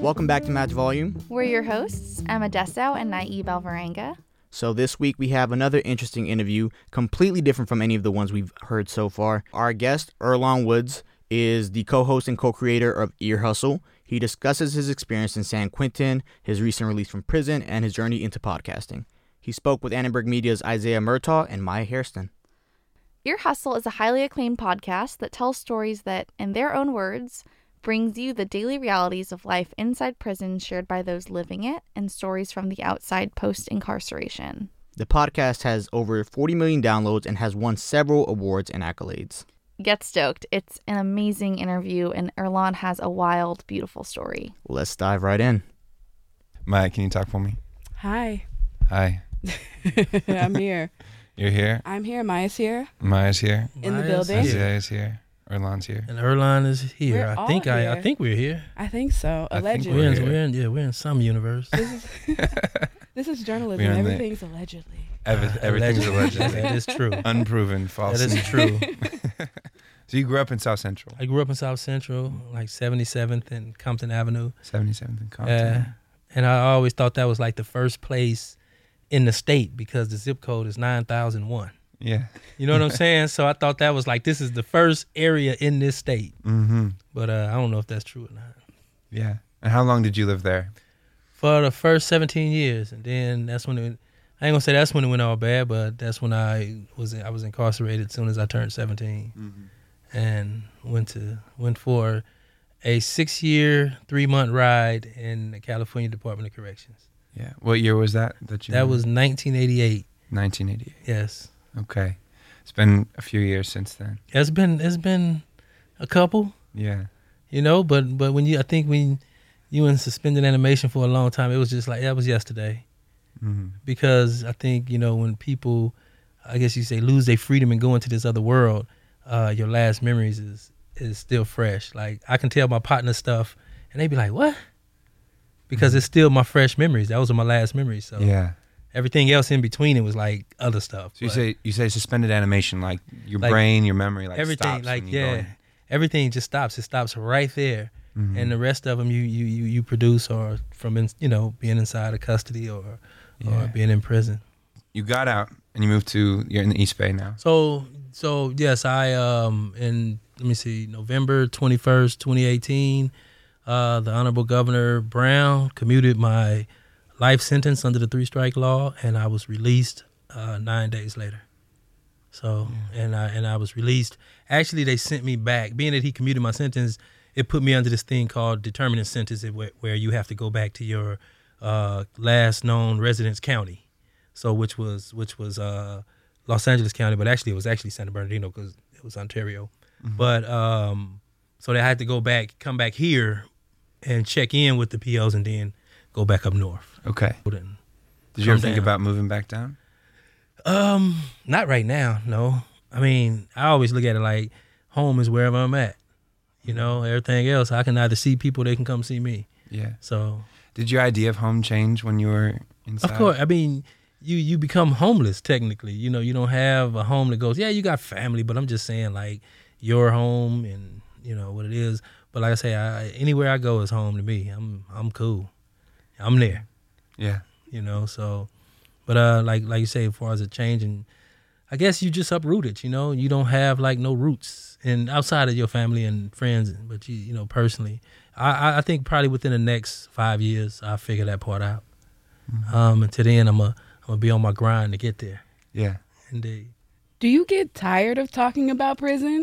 Welcome back to Match Volume. We're your hosts, Emma Dessau and Naib Alvarenga. So this week we have another interesting interview, completely different from any of the ones we've heard so far. Our guest, Earlonne Woods, is the co-host and co-creator of Ear Hustle. He discusses his experience in San Quentin, his recent release from prison, and his journey into podcasting. He spoke with Annenberg Media's Isaiah Murtaugh and Maya Hairston. Ear Hustle is a highly acclaimed podcast that tells stories that, in their own words, brings you the daily realities of life inside prison shared by those living it and stories from the outside post-incarceration. The podcast has over 40 million downloads and has won several awards and accolades. Get stoked. It's an amazing interview, and Earlonne has a wild, beautiful story. Let's dive right in. Maya, can you talk for me? Hi. Hi. I'm here. You're here? I'm here. Maya's here. Maya's here. In the Maya's building. here. Isaiah's here. Earlonne's here. And Earlonne is here. We're I all think here. I think we're here. I think so. I think Allegedly. we're We're in some universe. This is journalism. We're in the- Everything's allegedly. Everything's allegedly. That is true. Unproven, false. That is true. So you grew up in South Central? I grew up in South Central, like 77th and Compton Avenue. 77th and Compton. And I always thought that was like the first place in the state because the zip code is 9001. Yeah. You know what I'm saying? So I thought that was like, this is the first area in this state. Mm-hmm. But I don't know if that's true or not. Yeah. And how long did you live there? For the first 17 years. And then that's when I ain't gonna say that's when it went all bad, but that's when I was incarcerated as soon as I turned 17. Mm-hmm. And went for a 6-year, 3-month ride in the California Department of Corrections. Yeah. What year was that? That was 1988. 1988. Yes. Okay. It's been a few years since then. It's been a couple, Yeah. you know, but when you in suspended animation for a long time, it was just like that was yesterday. Mm-hmm. Because I think, you know, when people, I guess you say, lose their freedom and go into this other world, your last memories is still fresh. Like, I can tell my partner stuff, and they be like, what? Because it's still my fresh memories. Those are my last memories. So Yeah. everything else in between it was like other stuff. So But you say suspended animation, like your Like, brain, your memory, like everything, stops like, when you go in. everything just stops. It stops right there. Mhm. And the rest of them you produce or from, being inside of custody or being in prison. You got out and you moved you're in the East Bay now. So yes, I in November 21st, 2018, the Honorable Governor Brown commuted my life sentence under the 3-strike law, and I was released 9 days later. So and I was released. Actually, they sent me back. Being that he commuted my sentence, it put me under this thing called determinate sentence, where you have to go back to your last known residence county. So which was Los Angeles County, but actually it was San Bernardino because it was Ontario. Mm-hmm. But so they had to come back here and check in with the POs and then go back up north. Okay. Did you Come ever think down. about moving back down? Not right now, no. I mean, I always look at it like home is wherever I'm at. You know, everything else, I can either see people, they can come see me. Yeah. So. Did your idea of home change when you were inside? Of course. I mean, you become homeless technically. You know, you don't have a home that goes, yeah, you got family, but I'm just saying like your home and you know what it is. But like I say, anywhere I go is home to me. I'm cool. I'm there. Yeah. You know, so but like you say, as far as a change, and I guess you just uprooted, you know, you don't have like no roots and outside of your family and friends, but you know, personally, I think probably within the next 5 years, I'll figure that part out. Mm-hmm. Until then, I'm gonna be on my grind to get there. Yeah. Indeed. Do you get tired of talking about prison?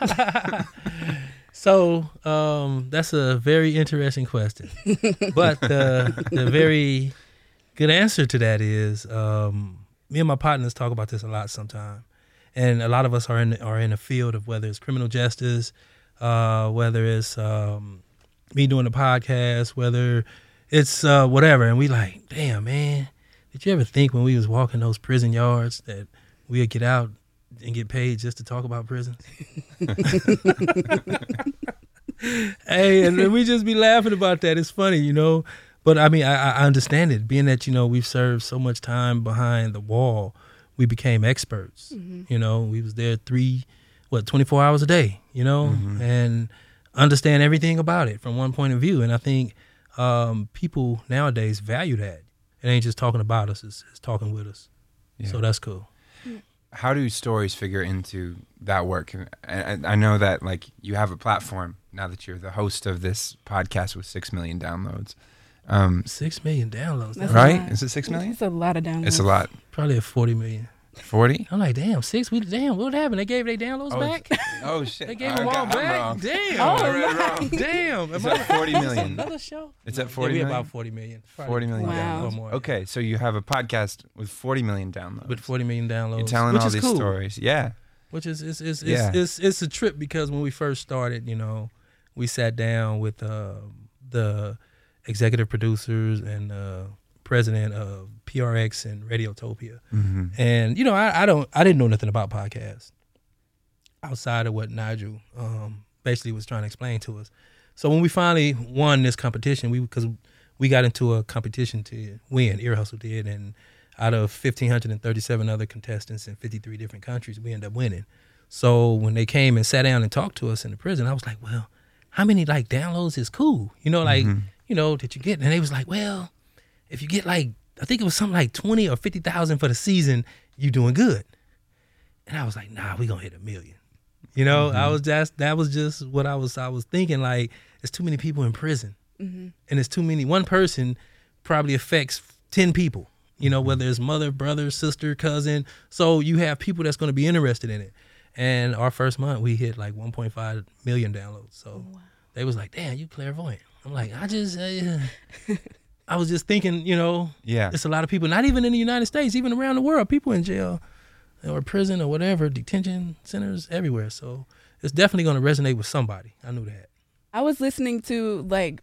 So that's a very interesting question. But the very good answer to that is me and my partners talk about this a lot sometimes. And a lot of us are in the field of whether it's criminal justice, whether it's me doing a podcast, whether it's whatever. And we like, damn, man, did you ever think when we was walking those prison yards that we'd get out and get paid just to talk about prisons? Hey, and we just be laughing about that. It's funny, you know. But I mean, I understand it. Being that, you know, we've served so much time behind the wall, we became experts. Mm-hmm. You know, we was there 24 hours a day, you know, and understand everything about it from one point of view. And I think people nowadays value that. It ain't just talking about us; it's talking with us. Yeah. So that's cool. How do stories figure into that work? I know that like you have a platform now that you're the host of this podcast with 6 million downloads. 6 million downloads, That's Right? a lot. Is it 6 million? It's a lot of downloads. It's a lot. probably at 40 million. 40? I'm like, damn, 6. What happened? They gave their downloads back. Oh shit! They gave them all I'm back. wrong. Damn. I read it wrong. Damn. It's at 40 million. Another show? It's at 40 yeah, we million? about 40 million. 40 million Wow. Or downloads. more. Okay, so you have a podcast with 40 million downloads. With 40 million downloads. You're telling which all is these cool. stories. Yeah. Which is Yeah. it's a trip because when we first started, you know, we sat down with the executive producers and president of PRX and Radiotopia. Mm-hmm. And you know, I didn't know nothing about podcasts outside of what Nigel basically was trying to explain to us. So when we finally won this competition, because we got into a competition to win, Ear Hustle did, and out of 1,537 other contestants in 53 different countries, we ended up winning. So when they came and sat down and talked to us in the prison, I was like, well, how many like downloads is cool? You know, like, you know, that you get? And they was like, well, if you get like, I think it was something like 20 or 50,000 for the season, you doing good. And I was like, nah, we gonna hit 1 million. You know, that was just what I was thinking. Like, there's too many people in prison, and it's too many. One person probably affects 10 people. You know, whether it's mother, brother, sister, cousin. So you have people that's going to be interested in it. And our first month, we hit like 1.5 million downloads. So they was like, damn, you clairvoyant. I'm like, I was just thinking, you know, Yeah. it's a lot of people, not even in the United States, even around the world, people in jail or prison or whatever, detention centers everywhere. So it's definitely going to resonate with somebody. I knew that. I was listening to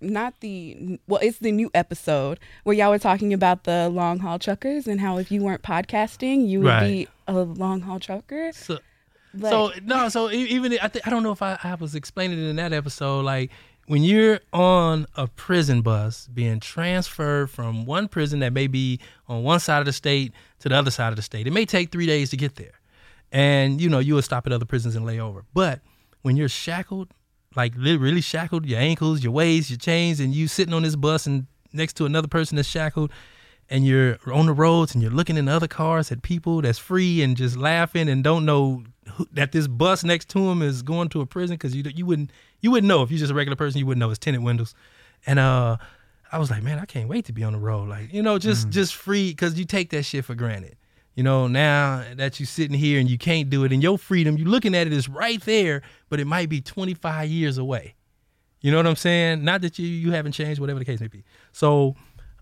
it's the new episode where y'all were talking about the long haul truckers and how if you weren't podcasting, you would Right. be a long haul trucker. So, Like, even I don't know if I was explaining it in that episode. Like when you're on a prison bus being transferred from one prison that may be on one side of the state to the other side of the state, it may take 3 days to get there, and you know you will stop at other prisons and lay over. But when you're shackled, like really shackled, your ankles, your waist, your chains, and you sitting on this bus and next to another person that's shackled, and you're on the roads and you're looking in other cars at people that's free and just laughing and don't know that this bus next to him is going to a prison, because you wouldn't know if you're just a regular person. You wouldn't know it's tinted windows. And I was like, man, I can't wait to be on the road, like, you know, just free, because you take that shit for granted. You know, now that you're sitting here and you can't do it, and your freedom, you're looking at it, is right there, but it might be 25 years away. You know what I'm saying? Not that you haven't changed, whatever the case may be. So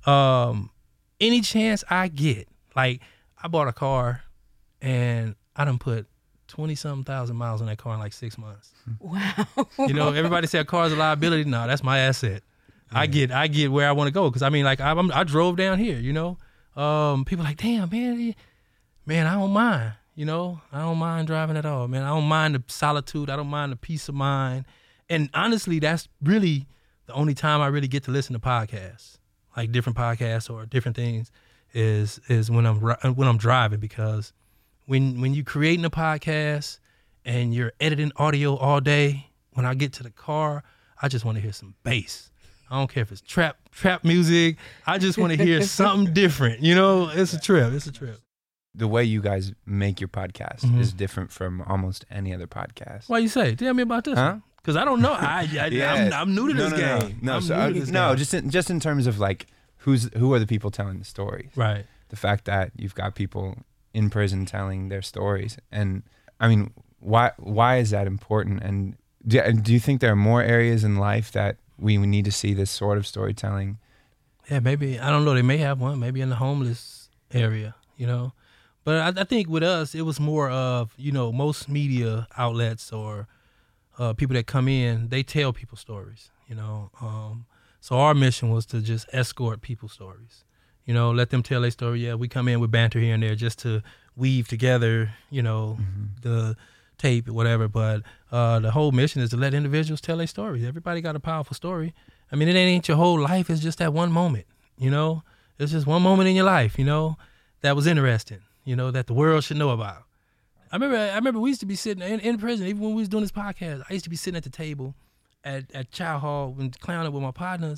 any chance I get, like, I bought a car and I done put 20-something thousand miles on that car in like 6 months. wow. You know, everybody said a car's a liability. No, that's my asset. I get where I want to go, because I mean, like, I drove down here. You know, people like, damn, man, I don't mind. You know, I don't mind driving at all, man. I don't mind the solitude. I don't mind the peace of mind. And honestly, that's really the only time I really get to listen to podcasts, like different podcasts or different things, is when I'm driving, because when you creating a podcast and you're editing audio all day, when I get to the car, I just want to hear some bass. I don't care if it's trap music. I just want to hear something different. You know, it's a trip. It's a trip. The way you guys make your podcast is different from almost any other podcast. Why you say? Tell me about this. Huh? Because I don't know. I'm new to this game. No, I'm so new to this game. just in terms of like who are the people telling the stories? Right. The fact that you've got people in prison telling their stories, and I mean, why is that important? And do you think there are more areas in life that we need to see this sort of storytelling? Yeah, maybe. I don't know. They may have one. Maybe in the homeless area. You know. But I think with us, it was more of, you know, most media outlets or people that come in, they tell people stories, you know. So our mission was to just escort people's stories, you know, let them tell their story. Yeah, we come in with banter here and there just to weave together, you know, the tape or whatever. But the whole mission is to let individuals tell their stories. Everybody got a powerful story. I mean, it ain't your whole life. It's just that one moment, you know. It's just one moment in your life, you know, that was interesting. You know, that the world should know about. I remember we used to be sitting in prison, even when we was doing this podcast. I used to be sitting at the table at Chow Hall and clowning with my partners,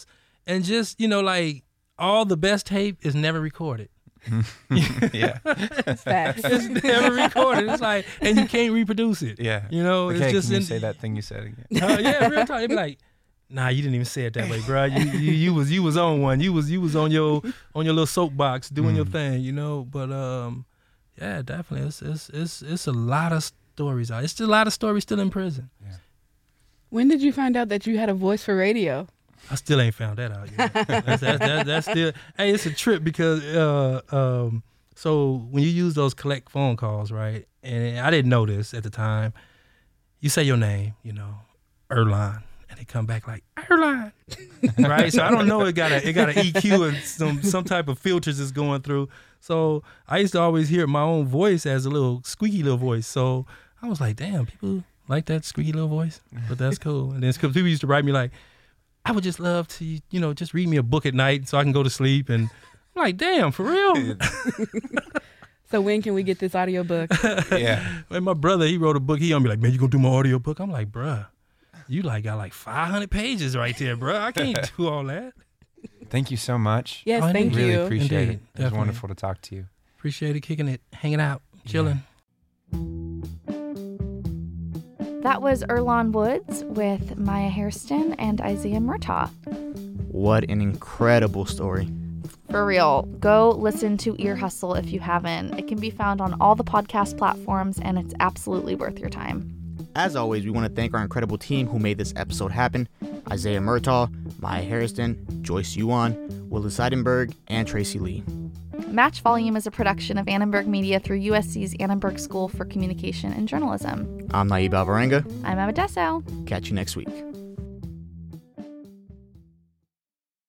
And just, you know, like all the best tape is never recorded. Yeah. Facts. It's never recorded. It's like, and you can't reproduce it. Yeah. You know, Okay, it's just can you say that thing you said again? Yeah, real talk. They'd be like, nah, you didn't even say it that way, bro. You was on one. You was on your little soapbox doing your thing, you know. But yeah, definitely, it's a lot of stories out. It's still a lot of stories still in prison. Yeah. When did you find out that you had a voice for radio? I still ain't found that out yet. That's still. Hey, it's a trip because so when you use those collect phone calls, right? And I didn't know this at the time. You say your name, you know, Erline, and they come back like Erline, right? So I don't know. It got an EQ and some type of filters is going through. So I used to always hear my own voice as a little squeaky little voice. So I was like, damn, people like that squeaky little voice, but that's cool. And then because people used to write me like, I would just love to, you know, just read me a book at night so I can go to sleep. And I'm like, damn, for real? So when can we get this audiobook? Yeah. And my brother, he wrote a book. He on me like, man, you gonna do my audiobook? I'm like, bruh, you like got like 500 pages right there, bruh. I can't do all that. Thank you so much. Yes, Oh, thank Really you. appreciate Indeed, it. It was definitely. wonderful to talk to you. Appreciate it, kicking it, hanging out, chilling. That was Earlonne Woods with Maya Hairston and Isaiah Murtaugh. What an incredible story. For real, go listen to Ear Hustle if you haven't. It can be found on all the podcast platforms, and it's absolutely worth your time. As always, we want to thank our incredible team who made this episode happen. Isaiah Murtaugh, Maya Hairston, Joyce Yuan, Willis Seidenberg, and Tracy Lee. Match Volume is a production of Annenberg Media through USC's Annenberg School for Communication and Journalism. I'm Naib Alvarenga. I'm Emma Dessau. Catch you next week.